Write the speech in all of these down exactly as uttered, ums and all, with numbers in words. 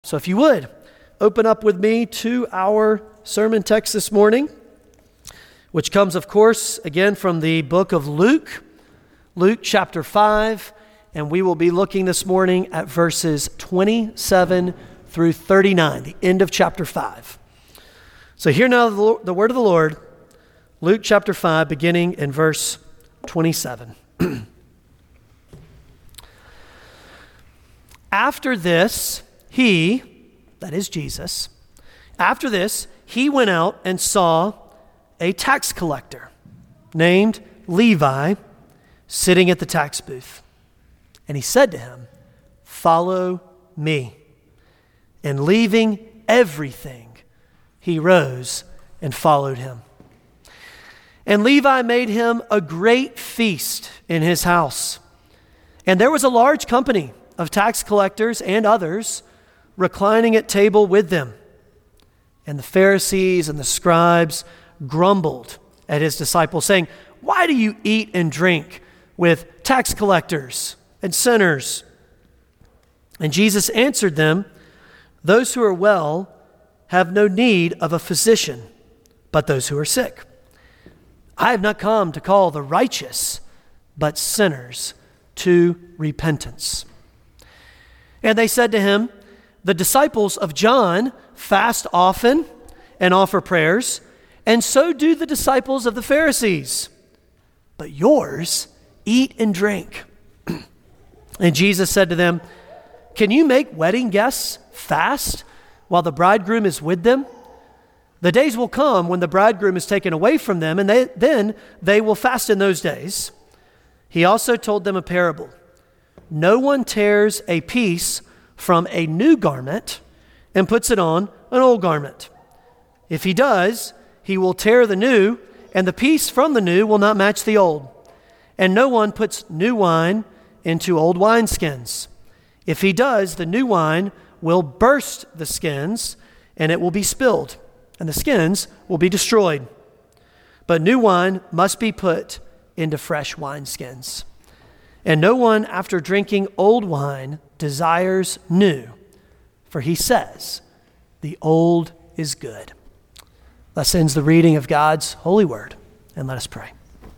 So if you would, open up with me to our sermon text this morning, which comes, of course, again from the book of Luke, Luke chapter five, and we will be looking this morning at verses twenty-seven through thirty-nine, the end of chapter five. So hear now the, the word of the Lord, Luke chapter five, beginning in verse twenty-seven. After this, he, that is Jesus, after this, he went out and saw a tax collector named Levi sitting at the tax booth. And he said to him, "Follow me." And leaving everything, he rose and followed him. And Levi made him a great feast in his house. And there was a large company of tax collectors and others reclining at table with them. And the Pharisees and the scribes grumbled at his disciples, saying, "Why do you eat and drink with tax collectors and sinners?" And Jesus answered them, "Those who are well have no need of a physician, but those who are sick. I have not come to call the righteous, but sinners to repentance." And they said to him, "The disciples of John fast often and offer prayers, and so do the disciples of the Pharisees. But yours eat and drink." And Jesus said to them, "Can you make wedding guests fast while the bridegroom is with them? The days will come when the bridegroom is taken away from them, and they, then they will fast in those days." He also told them a parable. "No one tears a piece from a new garment and puts it on an old garment. If he does, he will tear the new, and the piece from the new will not match the old. And no one puts new wine into old wineskins. If he does, the new wine will burst the skins, and it will be spilled, and the skins will be destroyed. But new wine must be put into fresh wineskins. And no one, after drinking old wine, desires new, for he says, 'The old is good.'" Thus ends the reading of God's holy word, and let us pray.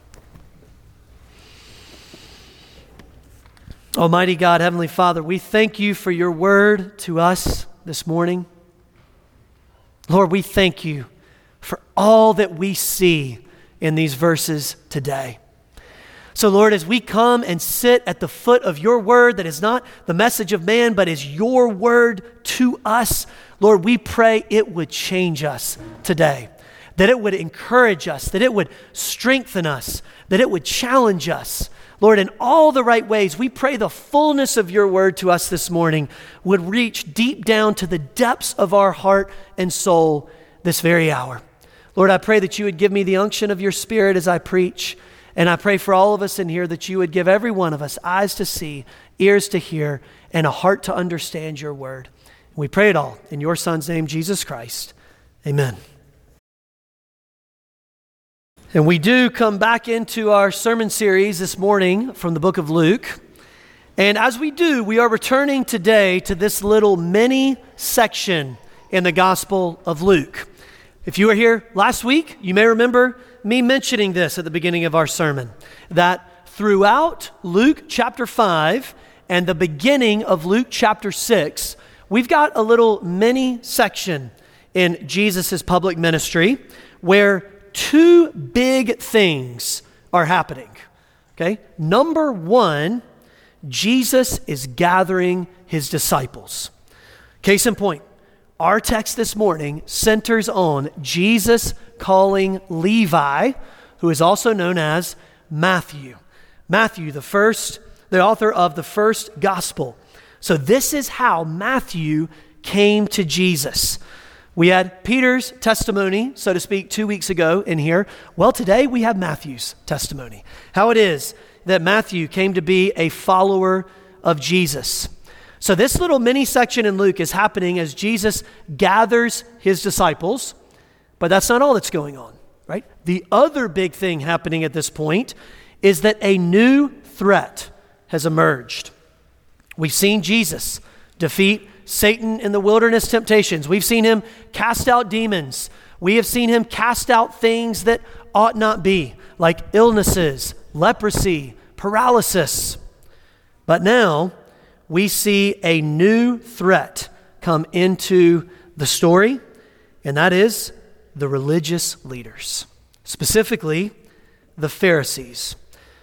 Almighty God, Heavenly Father, we thank you for your word to us this morning. Lord, we thank you for all that we see in these verses today. So Lord, as we come and sit at the foot of your word that is not the message of man, but is your word to us, Lord, we pray it would change us today, that it would encourage us, that it would strengthen us, that it would challenge us. Lord, in all the right ways, we pray the fullness of your word to us this morning would reach deep down to the depths of our heart and soul this very hour. Lord, I pray that you would give me the unction of your Spirit as I preach. And I pray for all of us in here that you would give every one of us eyes to see, ears to hear, and a heart to understand your word. We pray it all in your Son's name, Jesus Christ. Amen. And we do come back into our sermon series this morning from the book of Luke. And as we do, we are returning today to this little mini section in the Gospel of Luke. If you were here last week, you may remember me mentioning this at the beginning of our sermon, that throughout Luke chapter five and the beginning of Luke chapter six, we've got a little mini section in Jesus' public ministry where two big things are happening. Okay? Number one, Jesus is gathering his disciples. Case in point, our text this morning centers on Jesus calling Levi, who is also known as Matthew. Matthew, the first, the author of the first gospel. So this is how Matthew came to Jesus. We had Peter's testimony, so to speak, two weeks ago in here. Well, today we have Matthew's testimony. How it is that Matthew came to be a follower of Jesus. So this little mini section in Luke is happening as Jesus gathers his disciples, but that's not all that's going on, right? The other big thing happening at this point is that a new threat has emerged. We've seen Jesus defeat Satan in the wilderness temptations. We've seen him cast out demons. We have seen him cast out things that ought not be, like illnesses, leprosy, paralysis. But now we see a new threat come into the story, and that is the religious leaders, specifically the Pharisees.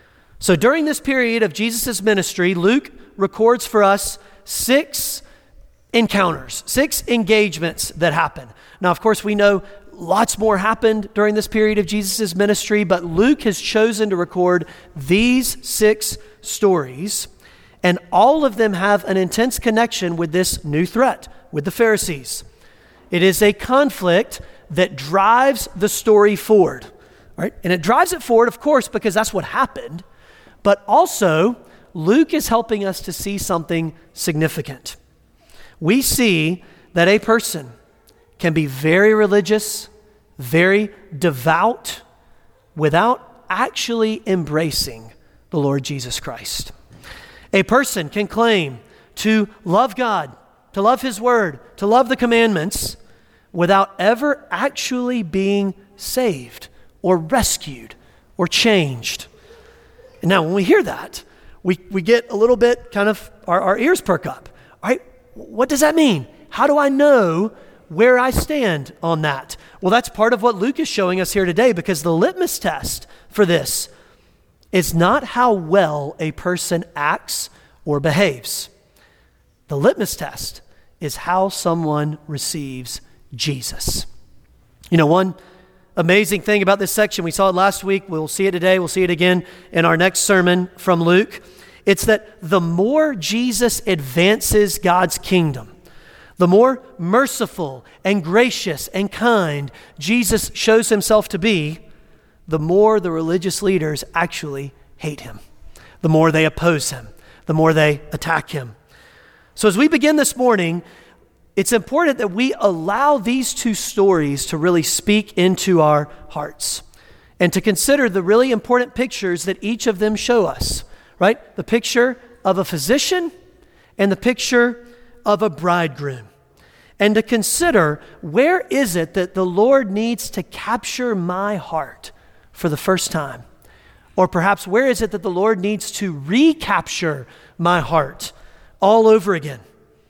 So during this period of Jesus' ministry, Luke records for us six encounters, six engagements that happen. Now, of course, we know lots more happened during this period of Jesus' ministry, but Luke has chosen to record these six stories, and all of them have an intense connection with this new threat, with the Pharisees. It is a conflict that drives the story forward, right? And it drives it forward, of course, because that's what happened, but also Luke is helping us to see something significant. We see that a person can be very religious, very devout, without actually embracing the Lord Jesus Christ. A person can claim to love God, to love His Word, to love the commandments, without ever actually being saved or rescued or changed. And now when we hear that, we, we get a little bit kind of, our, our ears perk up. All right, what does that mean? How do I know where I stand on that? Well, that's part of what Luke is showing us here today, because the litmus test for this is not how well a person acts or behaves. The litmus test is how someone receives Jesus. You know, one amazing thing about this section, we saw it last week, we'll see it today, we'll see it again in our next sermon from Luke. It's that the more Jesus advances God's kingdom, the more merciful and gracious and kind Jesus shows himself to be, the more the religious leaders actually hate him, the more they oppose him, the more they attack him. So as we begin this morning, it's important that we allow these two stories to really speak into our hearts and to consider the really important pictures that each of them show us, right? The picture of a physician and the picture of a bridegroom. And to consider, where is it that the Lord needs to capture my heart for the first time? Or perhaps where is it that the Lord needs to recapture my heart all over again?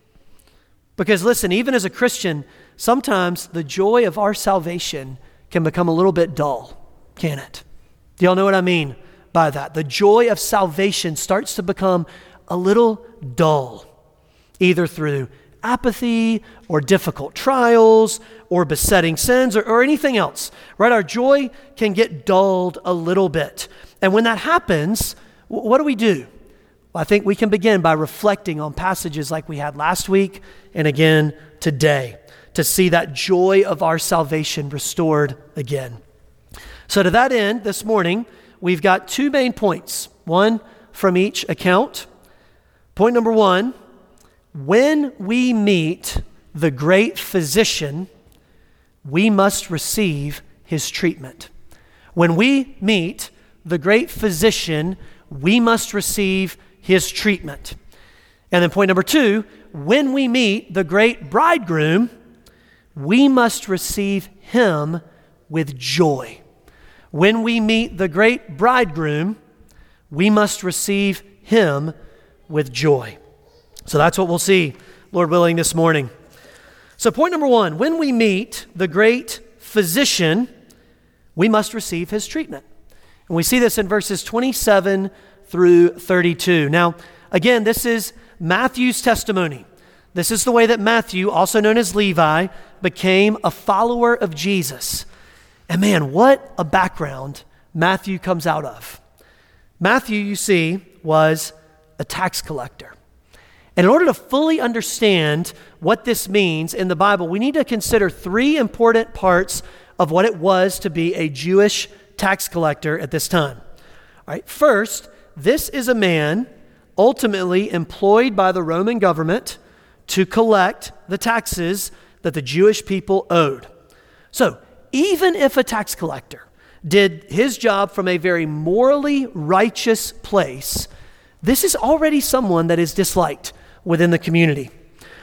Because listen, even as a Christian, sometimes the joy of our salvation can become a little bit dull, can it? Do y'all know what I mean by that? The joy of salvation starts to become a little dull, either through apathy or difficult trials or besetting sins or, or anything else, right? Our joy can get dulled a little bit. And when that happens, what do we do? Well, I think we can begin by reflecting on passages like we had last week and again today to see that joy of our salvation restored again. So to that end, this morning, we've got two main points, one from each account. Point number one, when we meet the great physician, we must receive his treatment. When we meet the great physician, we must receive his treatment. And then point number two, when we meet the great bridegroom, we must receive him with joy. When we meet the great bridegroom, we must receive him with joy. So that's what we'll see, Lord willing, this morning. So point number one, when we meet the great physician, we must receive his treatment. And we see this in verses twenty-seven through thirty-two. Now, again, this is Matthew's testimony. This is the way that Matthew, also known as Levi, became a follower of Jesus. And man, what a background Matthew comes out of. Matthew, you see, was a tax collector. And in order to fully understand what this means in the Bible, we need to consider three important parts of what it was to be a Jewish tax collector at this time. All right, first, this is a man ultimately employed by the Roman government to collect the taxes that the Jewish people owed. So, even if a tax collector did his job from a very morally righteous place, this is already someone that is disliked within the community.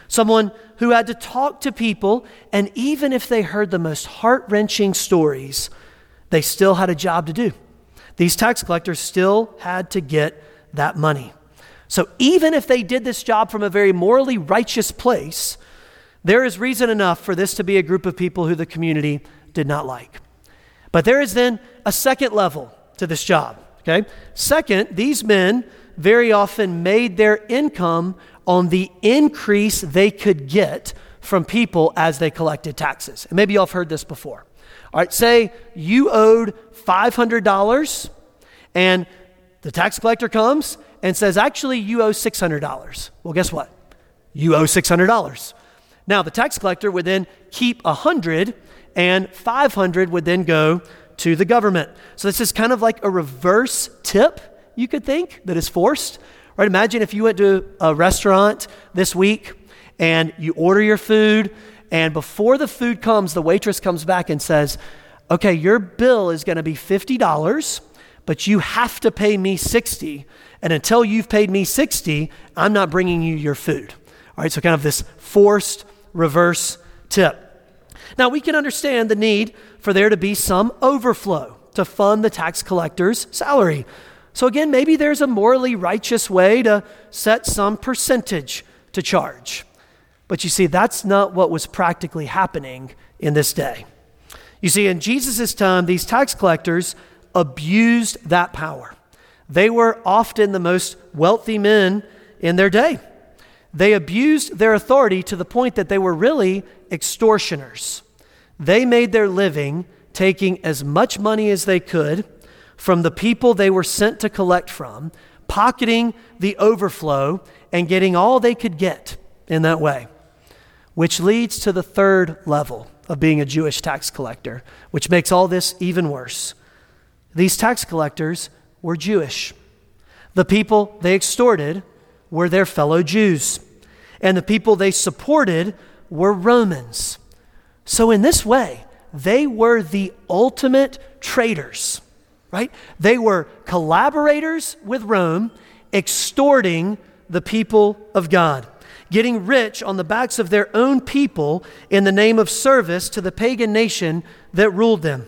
someone who had to talk to people, and even if they heard the most heart-wrenching stories, they still had a job to do. These tax collectors still had to get that money. So even if they did this job from a very morally righteous place, there is reason enough for this to be a group of people who the community did not like. But there is then a second level to this job, okay? Second, these men very often made their income on the increase they could get from people as they collected taxes. And maybe y'all have heard this before. All right, say you owed five hundred dollars and the tax collector comes and says, actually, you owe six hundred dollars. Well, guess what? You owe six hundred dollars. Now, the tax collector would then keep one hundred dollars and five hundred dollars would then go to the government. So this is kind of like a reverse tip, you could think, that is forced. Right? Imagine if you went to a restaurant this week and you order your food, and before the food comes, the waitress comes back and says, okay, your bill is going to be fifty dollars, but you have to pay me sixty dollars. And until you've paid me sixty dollars, I'm not bringing you your food. All right, so kind of this forced reverse tip. Now, we can understand the need for there to be some overflow to fund the tax collector's salary. So again, maybe there's a morally righteous way to set some percentage to charge. But you see, that's not what was practically happening in this day. You see, in Jesus' time, these tax collectors abused that power. They were often the most wealthy men in their day. They abused their authority to the point that they were really extortioners. They made their living taking as much money as they could from the people they were sent to collect from, pocketing the overflow and getting all they could get in that way, which leads to the third level of being a Jewish tax collector, which makes all this even worse. These tax collectors were Jewish. The people they extorted were their fellow Jews, and the people they supported were Romans. So in this way, they were the ultimate traitors, right? They were collaborators with Rome, extorting the people of God, getting rich on the backs of their own people in the name of service to the pagan nation that ruled them.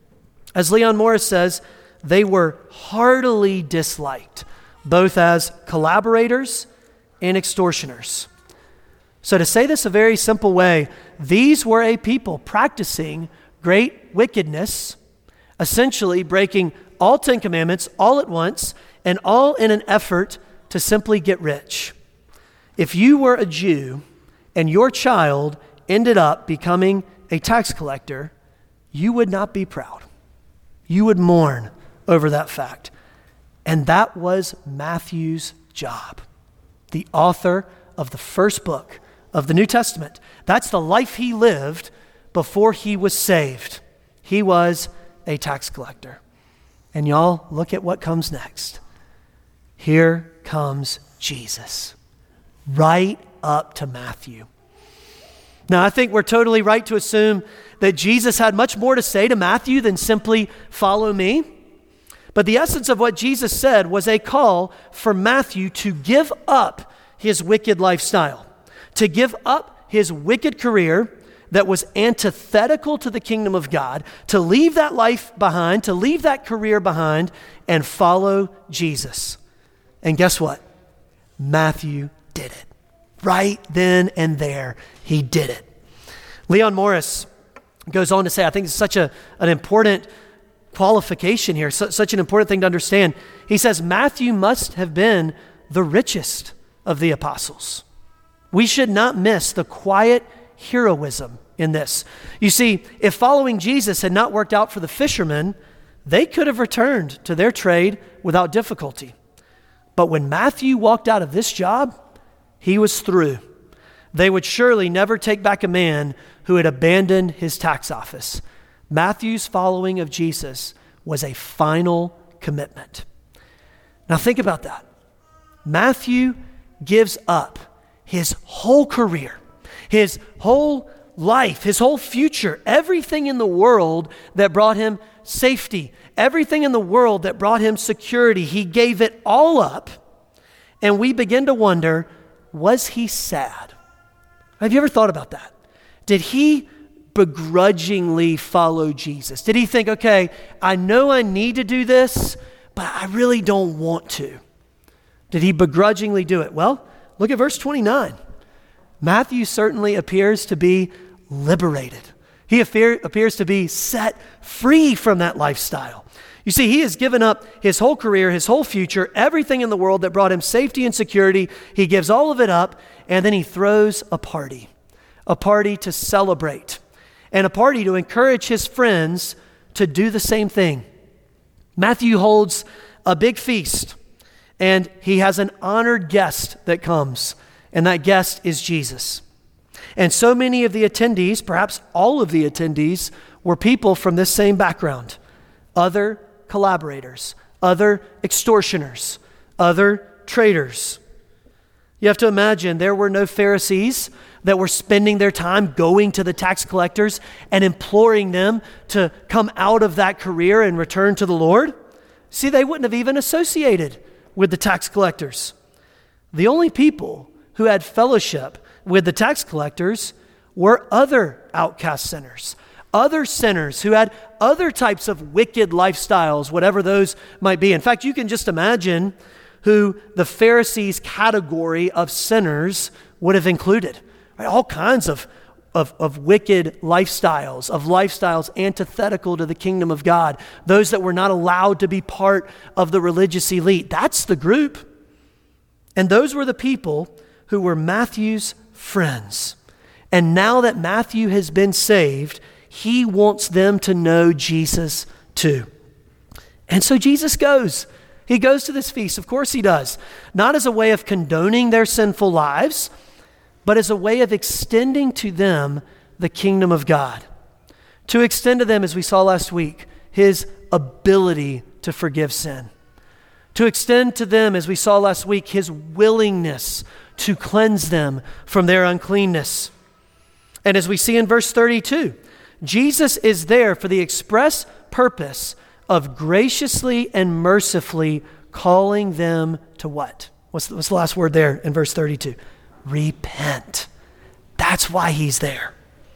As Leon Morris says, they were heartily disliked, both as collaborators and extortioners. So to say this a very simple way, these were a people practicing great wickedness, essentially breaking all Ten Commandments all at once, and all in an effort to simply get rich. If you were a Jew and your child ended up becoming a tax collector, you would not be proud. You would mourn over that fact. And that was Matthew's job, the author of the first book of the New Testament. That's the life he lived before he was saved. He was a tax collector. And y'all, look at what comes next. Here comes Jesus, right up to Matthew. Now, I think we're totally right to assume that Jesus had much more to say to Matthew than simply follow me. But the essence of what Jesus said was a call for Matthew to give up his wicked lifestyle, to give up his wicked career that was antithetical to the kingdom of God, to leave that life behind, to leave that career behind, and follow Jesus. And guess what? Matthew did it. Right then and there, he did it. Leon Morris goes on to say, I think it's such a, an important qualification here, su- such an important thing to understand. He says, Matthew must have been the richest of the apostles. We should not miss the quiet heroism in this. You see, if following Jesus had not worked out for the fishermen, they could have returned to their trade without difficulty. But when Matthew walked out of this job, he was through. They would surely never take back a man who had abandoned his tax office. Matthew's following of Jesus was a final commitment. Now think about that. Matthew gives up his whole career, his whole life, his whole future, everything in the world that brought him safety, everything in the world that brought him security. He gave it all up, and we begin to wonder, was he sad Have you ever thought about that? Did he begrudgingly follow Jesus? Did he think, okay, I know I need to do this, but I really don't want to? Did he begrudgingly do it? Well, look at verse twenty-nine. Matthew certainly appears to be liberated. He appear, appears to be set free from that lifestyle. You see, he has given up his whole career, his whole future, everything in the world that brought him safety and security. He gives all of it up, and then he throws a party, a party to celebrate, and a party to encourage his friends to do the same thing. Matthew holds a big feast, and he has an honored guest that comes, and that guest is Jesus. And so many of the attendees, perhaps all of the attendees, were people from this same background, other collaborators, other extortioners, other traitors. You have to imagine there were no Pharisees that were spending their time going to the tax collectors and imploring them to come out of that career and return to the Lord. See, they wouldn't have even associated with the tax collectors. The only people who had fellowship with the tax collectors were other outcast sinners, other sinners who had other types of wicked lifestyles, whatever those might be. In fact, you can just imagine who the Pharisees' category of sinners would have included. Right? All kinds of, of, of wicked lifestyles, of lifestyles antithetical to the kingdom of God, those that were not allowed to be part of the religious elite. That's the group. And those were the people who were Matthew's friends. And now that Matthew has been saved, he wants them to know Jesus too. And so Jesus goes. He goes to this feast. Of course he does. Not as a way of condoning their sinful lives, but as a way of extending to them the kingdom of God. To extend to them, as we saw last week, his ability to forgive sin. To extend to them, as we saw last week, his willingness to cleanse them from their uncleanness. And as we see in verse thirty-two, Jesus is there for the express purpose of graciously and mercifully calling them to what? What's the, what's the last word there in verse thirty-two? Repent. That's why he's there.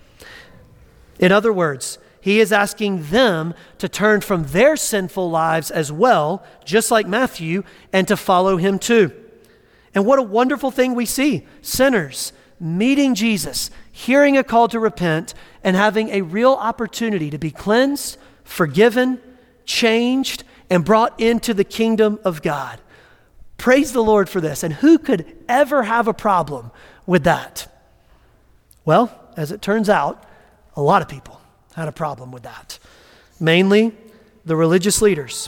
In other words, he is asking them to turn from their sinful lives as well, just like Matthew, and to follow him too. And what a wonderful thing we see. Sinners meeting Jesus, hearing a call to repent, and having a real opportunity to be cleansed, forgiven, changed, and brought into the kingdom of God. Praise the Lord for this. And who could ever have a problem with that? Well, as it turns out, a lot of people had a problem with that. Mainly the religious leaders.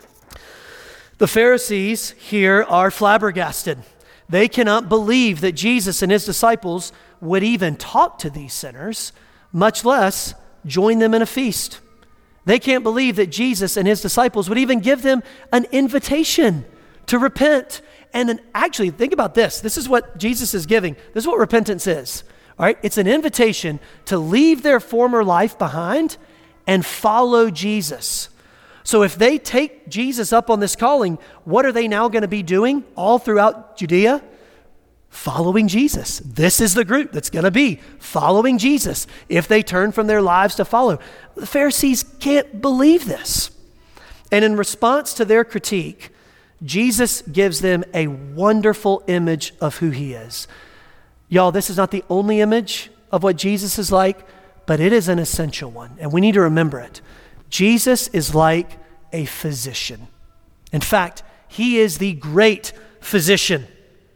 The Pharisees here are flabbergasted. They cannot believe that Jesus and his disciples would even talk to these sinners, much less join them in a feast. They can't believe that Jesus and his disciples would even give them an invitation to repent. And then actually, think about this. This is what Jesus is giving. This is what repentance is. All right? It's an invitation to leave their former life behind and follow Jesus. So if they take Jesus up on this calling, what are they now going to be doing all throughout Judea? Following Jesus. This is the group that's going to be following Jesus if they turn from their lives to follow. The Pharisees can't believe this. And in response to their critique, Jesus gives them a wonderful image of who he is. Y'all, this is not the only image of what Jesus is like, but it is an essential one, and we need to remember it. Jesus is like a physician. In fact, he is the great physician.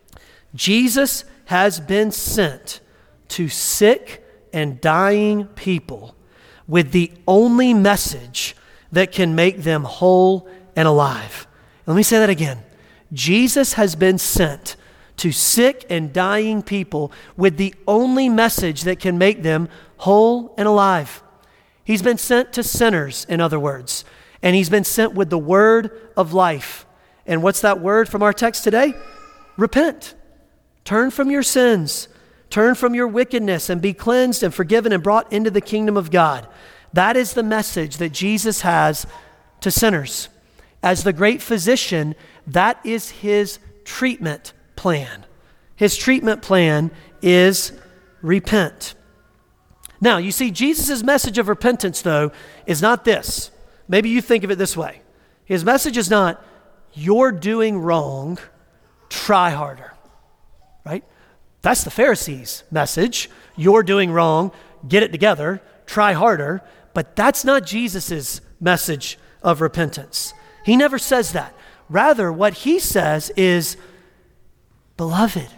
Jesus has been sent to sick and dying people with the only message that can make them whole and alive. Let me say that again. Jesus has been sent to sick and dying people with the only message that can make them whole and alive. He's been sent to sinners, in other words, and he's been sent with the word of life. And what's that word from our text today? Repent. Turn from your sins. Turn from your wickedness and be cleansed and forgiven and brought into the kingdom of God. That is the message that Jesus has to sinners. As the great physician, that is his treatment plan. His treatment plan is repent. Now, you see, Jesus' message of repentance, though, is not this. Maybe you think of it this way. His message is not, you're doing wrong, try harder, right? That's the Pharisees' message. You're doing wrong, get it together, try harder. But that's not Jesus' message of repentance. He never says that. Rather, what he says is, beloved,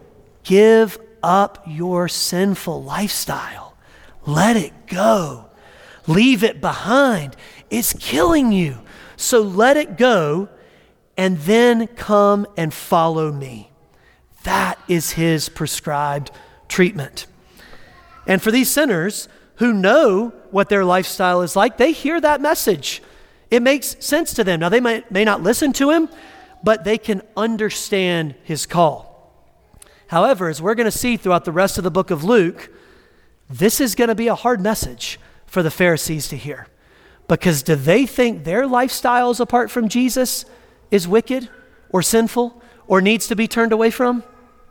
give up your sinful lifestyle. Let it go. Leave it behind. It's killing you. So let it go and then come and follow me. That is his prescribed treatment. And for these sinners who know what their lifestyle is like, they hear that message. It makes sense to them. Now, they may, may not listen to him, but they can understand his call. However, as we're going to see throughout the rest of the book of Luke, this is going to be a hard message for the Pharisees to hear. Because do they think their lifestyles apart from Jesus is wicked or sinful or needs to be turned away from?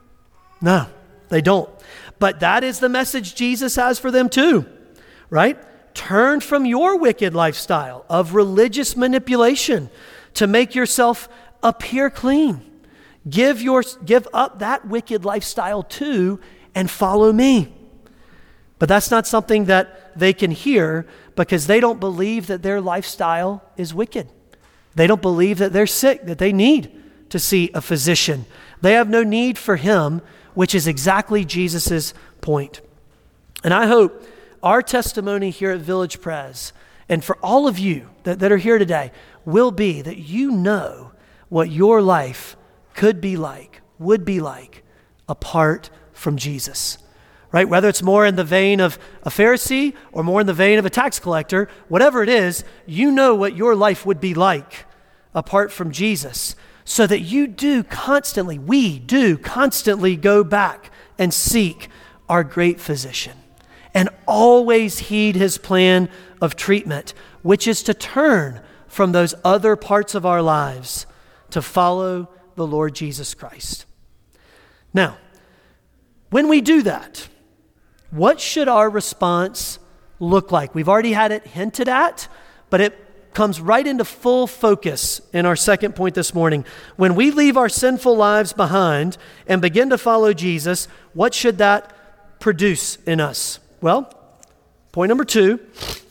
No, they don't. But that is the message Jesus has for them too, right? Turn from your wicked lifestyle of religious manipulation to make yourself appear clean. Give your, give up that wicked lifestyle too and follow me. But that's not something that they can hear because they don't believe that their lifestyle is wicked. They don't believe that they're sick, that they need to see a physician. They have no need for him, which is exactly Jesus's point. And I hope our testimony here at Village Pres, and for all of you that, that are here today, will be that you know what your life could be like, would be like, apart from Jesus. Right? Whether it's more in the vein of a Pharisee or more in the vein of a tax collector, whatever it is, you know what your life would be like apart from Jesus. So that you do constantly, we do constantly go back and seek our great physician and always heed his plan of treatment, which is to turn from those other parts of our lives to follow the Lord Jesus Christ. Now, when we do that, what should our response look like? We've already had it hinted at, but it comes right into full focus in our second point this morning. When we leave our sinful lives behind and begin to follow Jesus, what should that produce in us? Well, point number two,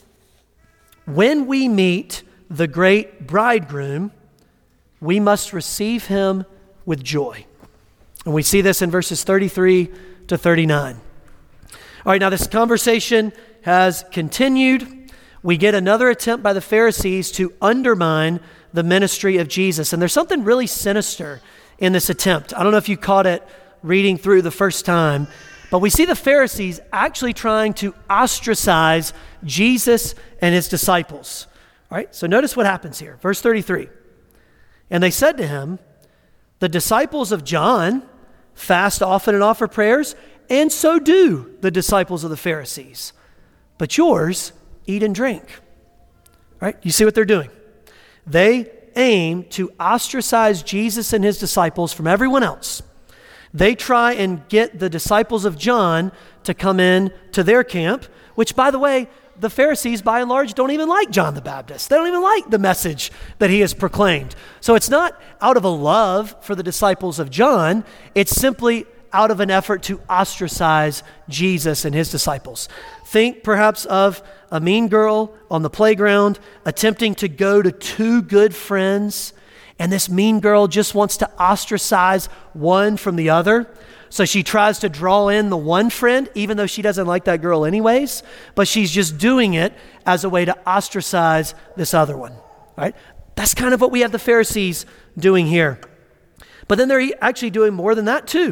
when we meet the great bridegroom, we must receive him with joy. And we see this in verses thirty-three to thirty-nine. All right, now this conversation has continued. We get another attempt by the Pharisees to undermine the ministry of Jesus. And there's something really sinister in this attempt. I don't know if you caught it reading through the first time, but we see the Pharisees actually trying to ostracize Jesus and his disciples. All right, so notice what happens here. Verse thirty-three. And they said to him, the disciples of John fast often and offer prayers, and so do the disciples of the Pharisees. But yours eat and drink. Right? You see what they're doing? They aim to ostracize Jesus and his disciples from everyone else. They try and get the disciples of John to come in to their camp, which, by the way, the Pharisees, by and large, don't even like John the Baptist. They don't even like the message that he has proclaimed. So it's not out of a love for the disciples of John. It's simply out of an effort to ostracize Jesus and his disciples. Think perhaps of a mean girl on the playground attempting to go to two good friends, and this mean girl just wants to ostracize one from the other. So she tries to draw in the one friend, even though she doesn't like that girl anyways, but she's just doing it as a way to ostracize this other one, right? That's kind of what we have the Pharisees doing here. But then they're actually doing more than that too.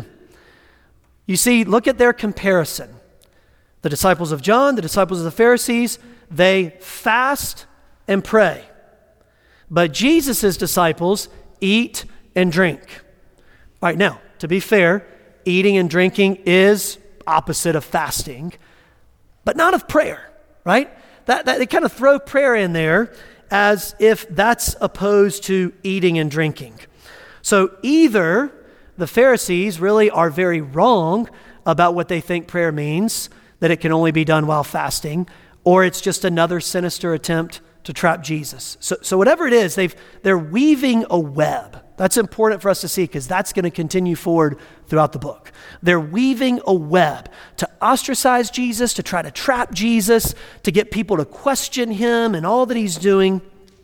You see, look at their comparison. The disciples of John, the disciples of the Pharisees, they fast and pray. But Jesus' disciples eat and drink. All right, now, to be fair, eating and drinking is opposite of fasting, but not of prayer, right? That, that they kind of throw prayer in there as if that's opposed to eating and drinking. So either the Pharisees really are very wrong about what they think prayer means, that it can only be done while fasting, or it's just another sinister attempt to trap Jesus. So, so whatever it is, they've, they're weaving a web. That's important for us to see because that's going to continue forward throughout the book. They're weaving a web to ostracize Jesus, to try to trap Jesus, to get people to question him and all that he's doing.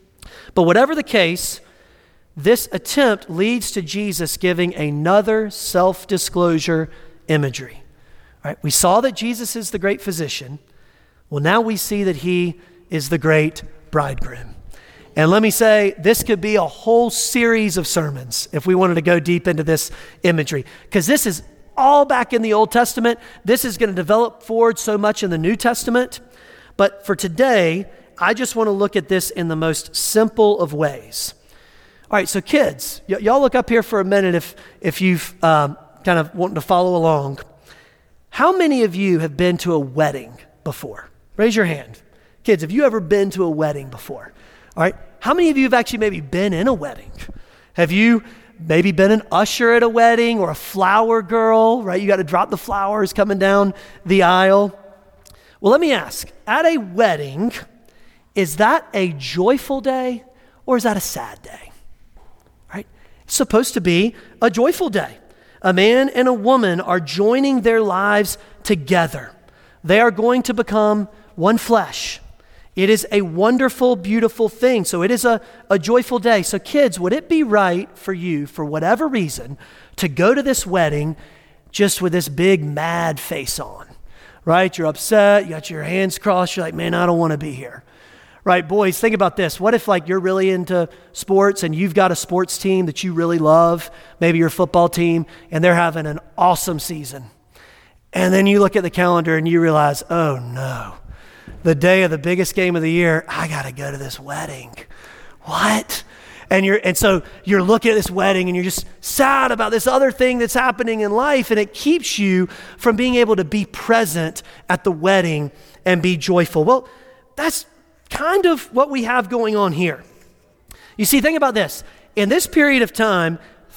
But whatever the case, this attempt leads to Jesus giving another self-disclosure imagery. All right, we saw that Jesus is the great physician. Well, now we see that he is the great bridegroom. And let me say, this could be a whole series of sermons if we wanted to go deep into this imagery, because this is all back in the Old Testament. This is going to develop forward so much in the New Testament. But for today, I just want to look at this in the most simple of ways. All right, so kids, y- y'all look up here for a minute if, if you've um, kind of wanting to follow along. How many of you have been to a wedding before? Raise your hand. Kids, have you ever been to a wedding before? All right. How many of you have actually maybe been in a wedding? Have you maybe been an usher at a wedding or a flower girl, right? You got to drop the flowers coming down the aisle. Well, let me ask, at a wedding, is that a joyful day or is that a sad day? Right? It's supposed to be a joyful day. A man and a woman are joining their lives together. They are going to become one flesh. It is a wonderful, beautiful thing. So it is a, a joyful day. So kids, would it be right for you, for whatever reason, to go to this wedding just with this big mad face on, right? You're upset, you got your hands crossed, you're like, man, I don't want to be here. Right, boys, think about this. What if like you're really into sports and you've got a sports team that you really love, maybe your football team, and they're having an awesome season. And then you look at the calendar and you realize, oh no, the day of the biggest game of the year, I got to go to this wedding. What? And you're and so you're looking at this wedding and you're just sad about this other thing that's happening in life, and it keeps you from being able to be present at the wedding and be joyful. Well, that's kind of what we have going on here. You see, think about this. In this period of time,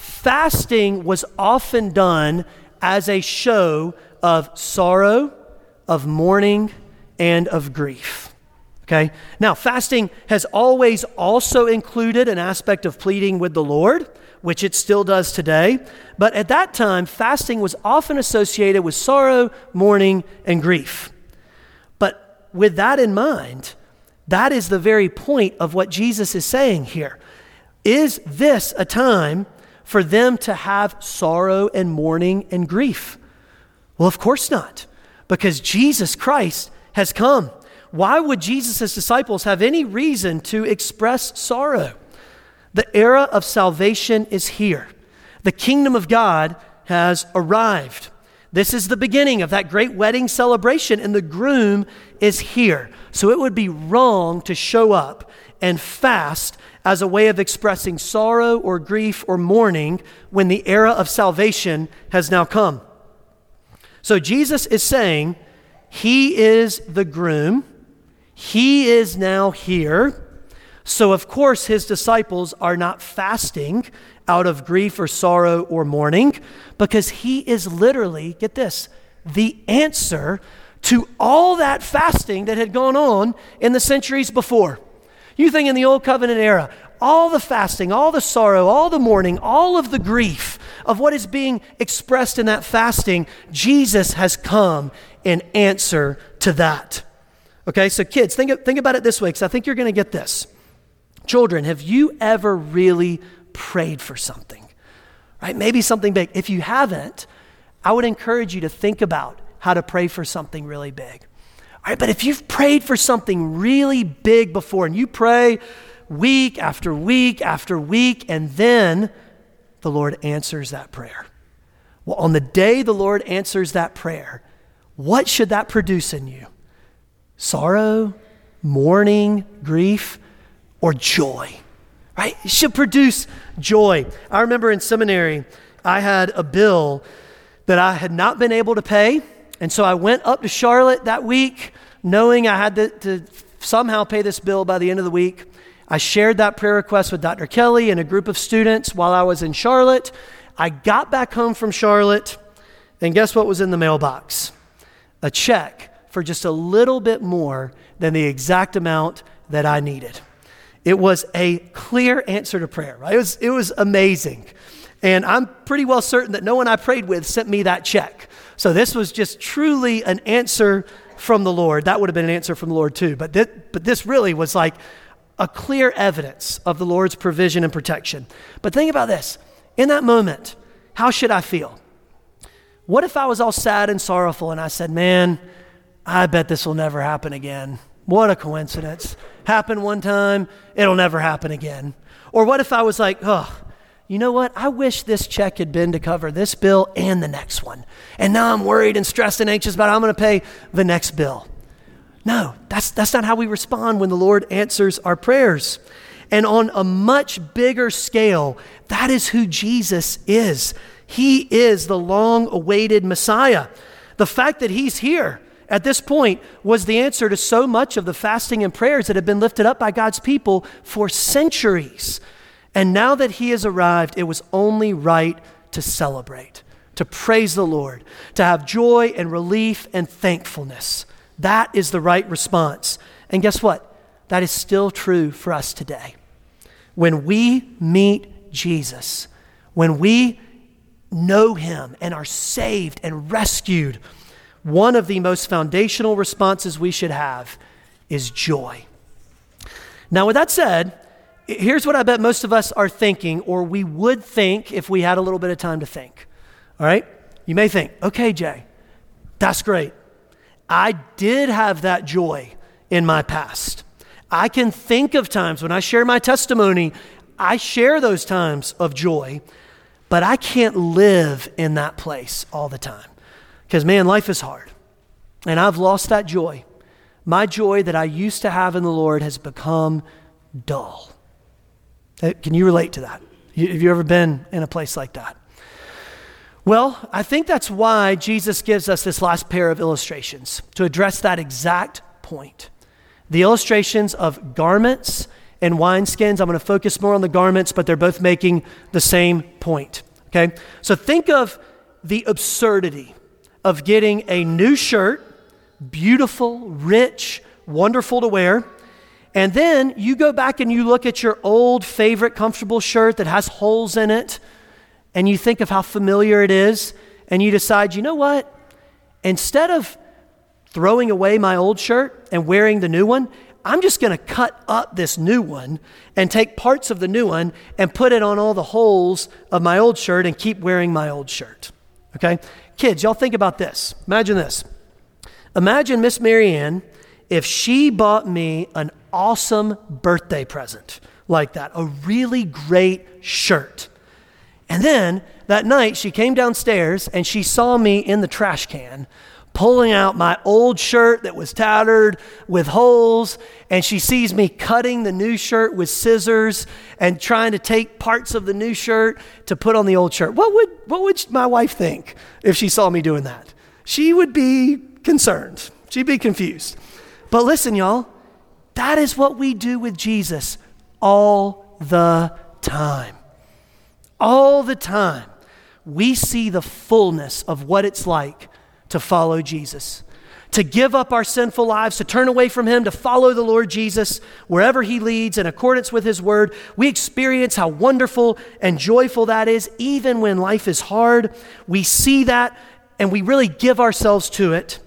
fasting was often done as a show of sorrow, of mourning, and of grief. Okay? Now, fasting has always also included an aspect of pleading with the Lord, which it still does today. But at that time, fasting was often associated with sorrow, mourning, and grief. But with that in mind, that is the very point of what Jesus is saying here. Is this a time for them to have sorrow and mourning and grief? Well, of course not, because Jesus Christ has come. Why would Jesus' disciples have any reason to express sorrow? The era of salvation is here. The kingdom of God has arrived. This is the beginning of that great wedding celebration, and the groom is here. So it would be wrong to show up and fast as a way of expressing sorrow or grief or mourning when the era of salvation has now come. So Jesus is saying he is the groom. He is now here. So of course his disciples are not fasting out of grief or sorrow or mourning, because he is literally, get this, the answer to all that fasting that had gone on in the centuries before. You think in the Old Covenant era, all the fasting, all the sorrow, all the mourning, all of the grief of what is being expressed in that fasting, Jesus has come in answer to that. Okay, so kids, think, think about it this way, because I think you're going to get this. Children, have you ever really prayed for something? Right? Maybe something big. If you haven't, I would encourage you to think about how to pray for something really big. All right, but if you've prayed for something really big before, and you pray week after week after week, and then the Lord answers that prayer. Well, on the day the Lord answers that prayer, what should that produce in you? Sorrow, mourning, grief, or joy? Right? It should produce joy. I remember in seminary, I had a bill that I had not been able to pay. And so I went up to Charlotte that week, knowing I had to, to somehow pay this bill by the end of the week. I shared that prayer request with Doctor Kelly and a group of students while I was in Charlotte. I got back home from Charlotte, And guess what was in the mailbox? A check for just a little bit more than the exact amount that I needed. It was a clear answer to prayer, right? It was, it was amazing. And I'm pretty well certain that no one I prayed with sent me that check. So this was just truly an answer from the Lord. That would have been an answer from the Lord too. But this, but this really was like a clear evidence of the Lord's provision and protection. But think about this. In that moment, how should I feel? What if I was all sad and sorrowful and I said, man, I bet this will never happen again. What a coincidence. Happened one time, it'll never happen again. Or what if I was like, oh, you know what? I wish this check had been to cover this bill and the next one. And now I'm worried and stressed and anxious about how I'm going to pay the next bill. No, that's that's not how we respond when the Lord answers our prayers. And on a much bigger scale, that is who Jesus is. He is the long-awaited Messiah. The fact that he's here at this point was the answer to so much of the fasting and prayers that have been lifted up by God's people for centuries. And now that he has arrived, it was only right to celebrate, to praise the Lord, to have joy and relief and thankfulness. That is the right response. And guess what? That is still true for us today. When we meet Jesus, when we know him and are saved and rescued, one of the most foundational responses we should have is joy. Now, with that said, here's what I bet most of us are thinking, or we would think if we had a little bit of time to think. All right? You may think, okay, Jay, that's great. I did have that joy in my past. I can think of times when I share my testimony, I share those times of joy, but I can't live in that place all the time. Because, man, life is hard. And I've lost that joy. My joy that I used to have in the Lord has become dull. Can you relate to that? Have you ever been in a place like that? Well, I think that's why Jesus gives us this last pair of illustrations to address that exact point. The illustrations of garments and wineskins. I'm going to focus more on the garments, but they're both making the same point, okay? So think of the absurdity of getting a new shirt, beautiful, rich, wonderful to wear, and then you go back and you look at your old favorite comfortable shirt that has holes in it, and you think of how familiar it is, and you decide, you know what? Instead of throwing away my old shirt and wearing the new one, I'm just going to cut up this new one and take parts of the new one and put it on all the holes of my old shirt and keep wearing my old shirt, okay? Kids, y'all think about this. Imagine this. Imagine Miss Marianne if she bought me an awesome birthday present like that, a really great shirt. And then that night she came downstairs and she saw me in the trash can pulling out my old shirt that was tattered with holes, and she sees me cutting the new shirt with scissors and trying to take parts of the new shirt to put on the old shirt. What would what would my wife think if she saw me doing that? She would be concerned. She'd be confused. But listen, y'all, that is what we do with Jesus all the time. All the time. We see the fullness of what it's like to follow Jesus, to give up our sinful lives, to turn away from him, to follow the Lord Jesus wherever he leads in accordance with his word. We experience how wonderful and joyful that is, even when life is hard. We see that and we really give ourselves to it.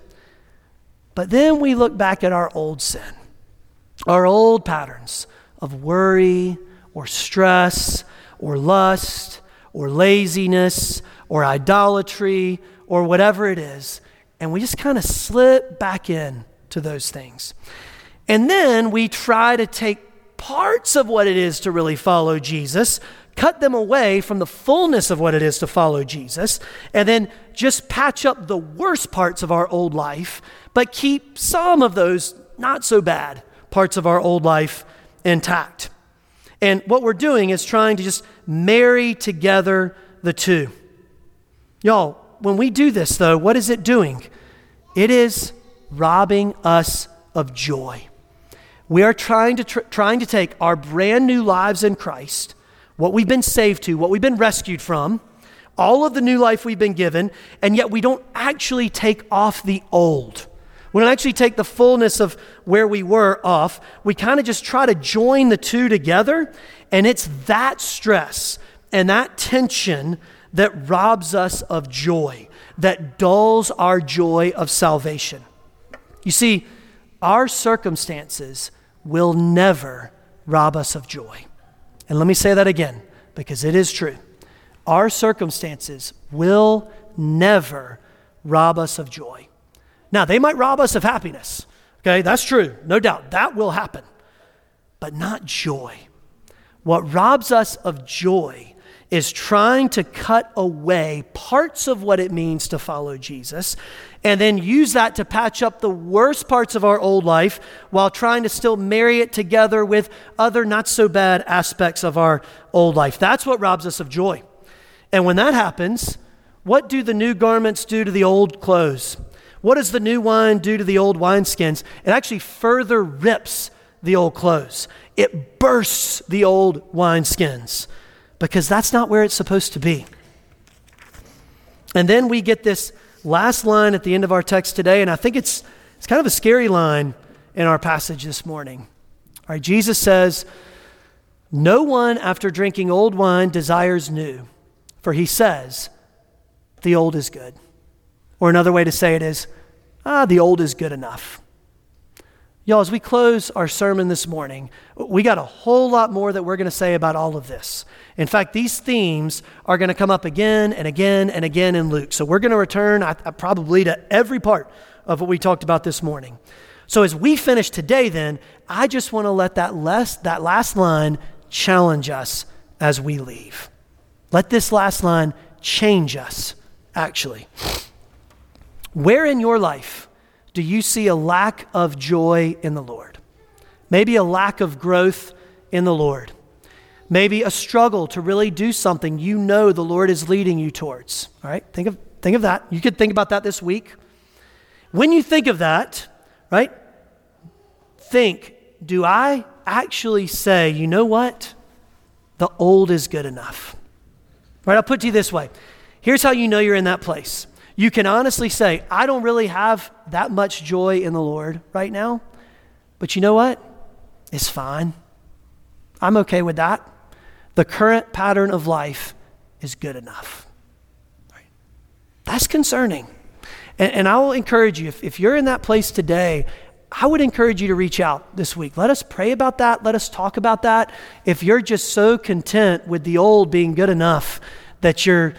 But then we look back at our old sin, our old patterns of worry or stress or lust or laziness or idolatry or whatever it is, and we just kind of slip back in to those things. And then we try to take parts of what it is to really follow Jesus, cut them away from the fullness of what it is to follow Jesus, and then just patch up the worst parts of our old life, but keep some of those not so bad parts of our old life intact. And what we're doing is trying to just marry together the two. Y'all, when we do this, though, what is it doing? It is robbing us of joy. We are trying to tr- trying to take our brand new lives in Christ, what we've been saved to, what we've been rescued from, all of the new life we've been given, and yet we don't actually take off the old. We don't actually take the fullness of where we were off. We kind of just try to join the two together, and it's that stress and that tension that robs us of joy, that dulls our joy of salvation. You see, our circumstances will never rob us of joy. And let me say that again, because it is true. Our circumstances will never rob us of joy. Now, they might rob us of happiness. Okay, that's true. No doubt. That will happen. But not joy. What robs us of joy is trying to cut away parts of what it means to follow Jesus and then use that to patch up the worst parts of our old life while trying to still marry it together with other not so bad aspects of our old life. That's what robs us of joy. And when that happens, what do the new garments do to the old clothes? What does the new wine do to the old wineskins? It actually further rips the old clothes. It bursts the old wineskins because that's not where it's supposed to be. And then we get this last line at the end of our text today, and I think it's it's kind of a scary line in our passage this morning. All right, Jesus says, "No one after drinking old wine desires new, for he says, the old is good." Or another way to say it is, ah, the old is good enough. Y'all, as we close our sermon this morning, we got a whole lot more that we're going to say about all of this. In fact, these themes are going to come up again and again and again in Luke. So we're going to return I, I probably to every part of what we talked about this morning. So as we finish today then, I just want to let that, less, that last line challenge us as we leave. Let this last line change us, actually. Where in your life do you see a lack of joy in the Lord? Maybe a lack of growth in the Lord. Maybe a struggle to really do something you know the Lord is leading you towards. All right, think of think of that. You could think about that this week. When you think of that, right, think, do I actually say, you know what? The old is good enough. Right, I'll put it to you this way. Here's how you know you're in that place. You can honestly say, I don't really have that much joy in the Lord right now, but you know what? It's fine. I'm okay with that. The current pattern of life is good enough. Right? That's concerning. And, and I will encourage you, if, if you're in that place today, I would encourage you to reach out this week. Let us pray about that. Let us talk about that. If you're just so content with the old being good enough that you're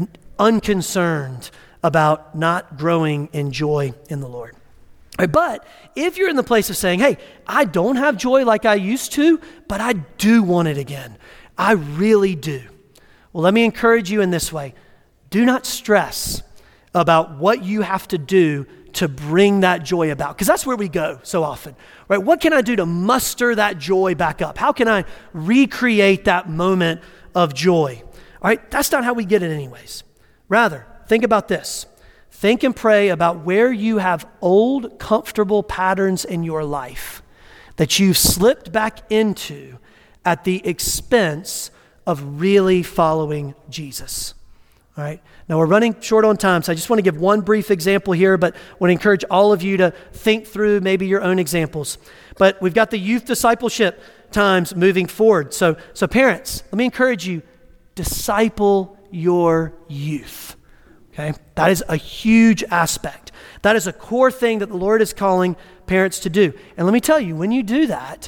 unconcerned about not growing in joy in the Lord. Right, but if you're in the place of saying, hey, I don't have joy like I used to, but I do want it again. I really do. Well, let me encourage you in this way. Do not stress about what you have to do to bring that joy about, because that's where we go so often, right? What can I do to muster that joy back up? How can I recreate that moment of joy? All right, that's not how we get it anyways. Rather, think about this. Think and pray about where you have old, comfortable patterns in your life that you've slipped back into at the expense of really following Jesus. All right. Now we're running short on time, so I just want to give one brief example here, but want to encourage all of you to think through maybe your own examples. But we've got the youth discipleship times moving forward. So, so parents, let me encourage you, disciple your youth. Okay, that is a huge aspect. That is a core thing that the Lord is calling parents to do. And let me tell you, when you do that,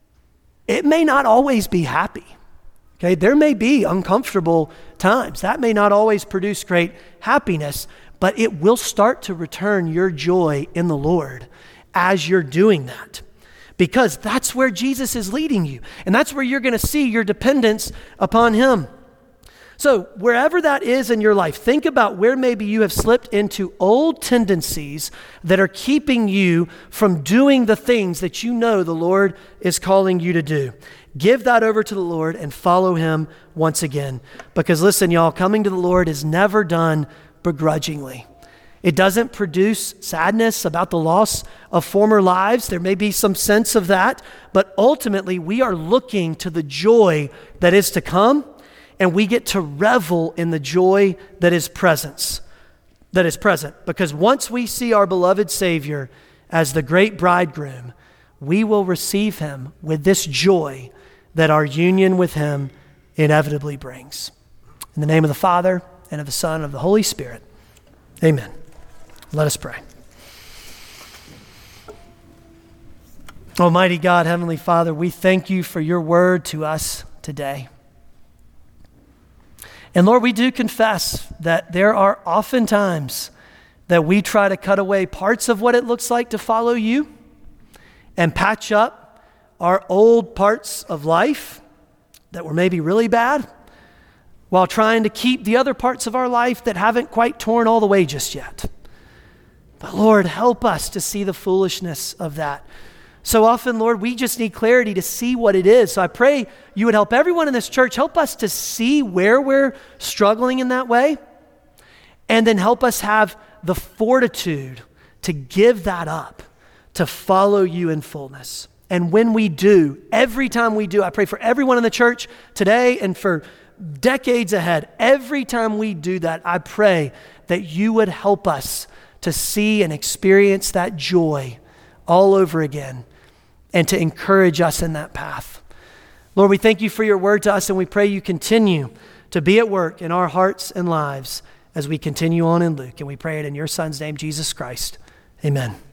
it may not always be happy. Okay, there may be uncomfortable times. That may not always produce great happiness, but it will start to return your joy in the Lord as you're doing that. Because that's where Jesus is leading you. And that's where you're going to see your dependence upon Him. So wherever that is in your life, think about where maybe you have slipped into old tendencies that are keeping you from doing the things that you know the Lord is calling you to do. Give that over to the Lord and follow Him once again. Because listen, y'all, coming to the Lord is never done begrudgingly. It doesn't produce sadness about the loss of former lives. There may be some sense of that, but ultimately we are looking to the joy that is to come. and we get to revel in the joy that is presence, that is present. Because once we see our beloved Savior as the great bridegroom, we will receive him with this joy that our union with him inevitably brings. In the name of the Father, and of the Son, and of the Holy Spirit, amen. Let us pray. Almighty God, Heavenly Father, we thank you for your word to us today. And Lord, we do confess that there are often times that we try to cut away parts of what it looks like to follow you and patch up our old parts of life that were maybe really bad, while trying to keep the other parts of our life that haven't quite torn all the way just yet. But Lord, help us to see the foolishness of that. So often, Lord, we just need clarity to see what it is. So I pray you would help everyone in this church, help us to see where we're struggling in that way, and then help us have the fortitude to give that up, to follow you in fullness. And when we do, every time we do, I pray for everyone in the church today and for decades ahead, every time we do that, I pray that you would help us to see and experience that joy all over again and to encourage us in that path. Lord, we thank you for your word to us, and we pray you continue to be at work in our hearts and lives as we continue on in Luke. And we pray it in your Son's name, Jesus Christ. Amen.